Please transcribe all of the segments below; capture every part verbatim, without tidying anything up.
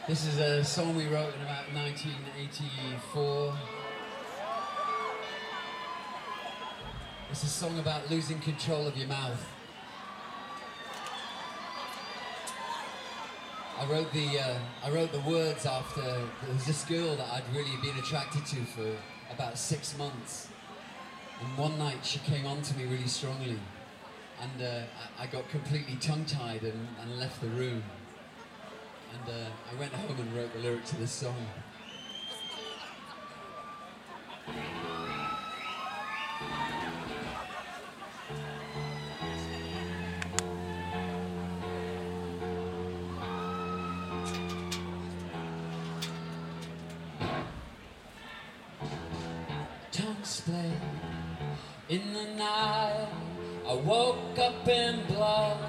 This is a song we wrote in about nineteen eighty-four. It's a song about losing control of your mouth. I wrote the uh, I wrote the words after there was this girl that I'd really been attracted to for about six months, and one night she came on to me really strongly, and uh, I, I got completely tongue-tied and, and left the room. And uh, I went home and wrote the lyrics to this song. Tongue split in the night, I woke up in blood,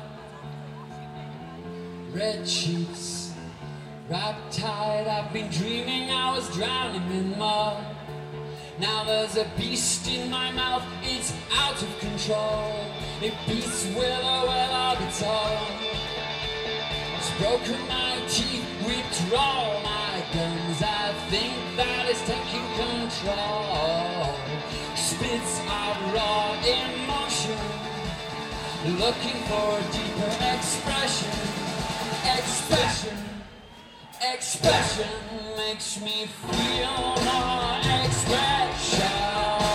red sheets wrapped tight. I've been dreaming I was drowning in mud. Now there's a beast in my mouth, it's out of control. It beats with a will of its own. It's broken my teeth, whipped all my guns. I think that it's taking control. Spits out raw emotion, looking for a deeper expression. Expression. Expression makes me feel more expression.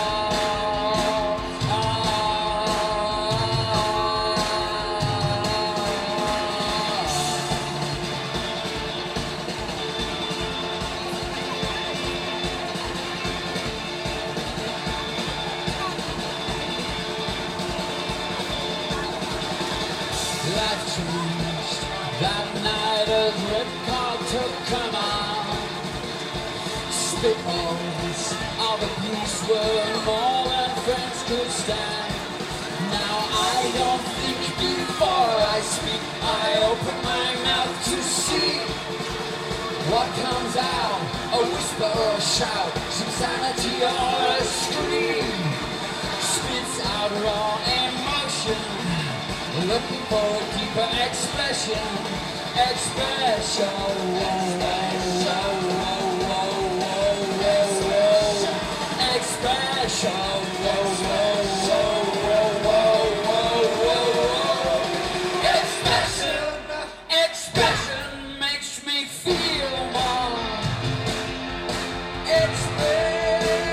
Life changed that night as ripcord took command. Spitballs of abuse were more than friends could stand. Now I don't think before I speak, I open my mouth to see what comes out, a whisper or a shout, some sanity or a scream. Spits out raw emotion, looking for a deeper expression. Expression. Whoa, whoa, whoa, whoa, whoa, whoa. Expression. Whoa, whoa, whoa, whoa, whoa, whoa, whoa. Expression. Expression makes me feel more. Expression.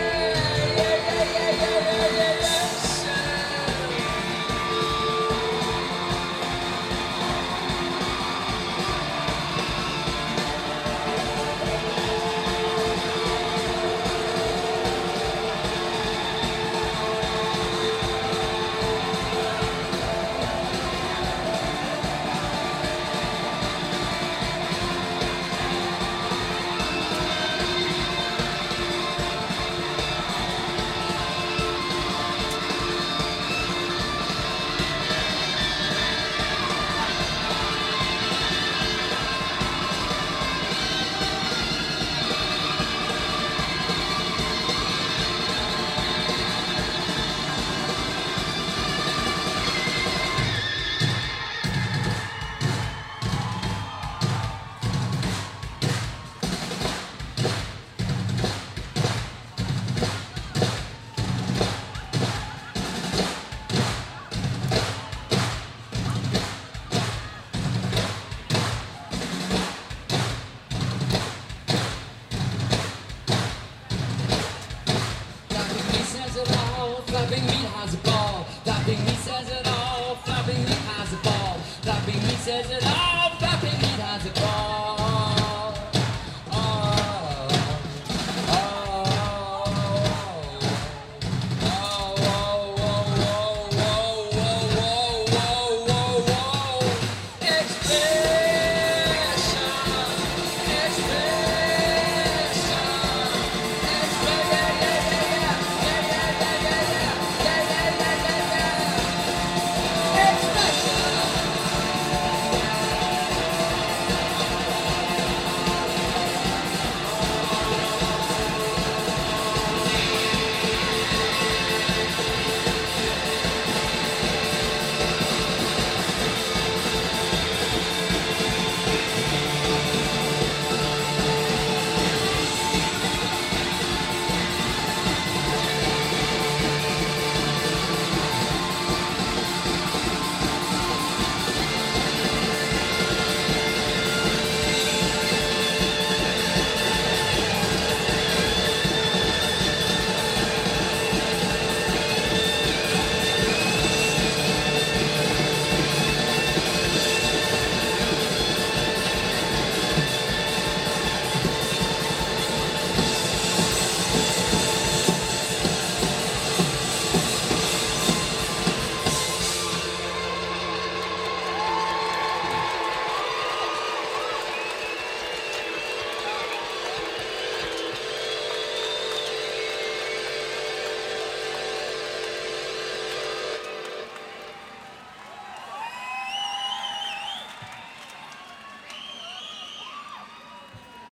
Flapping meat has a ball. Flapping meat says it all. Flapping meat has a ball. Flapping meat says it all.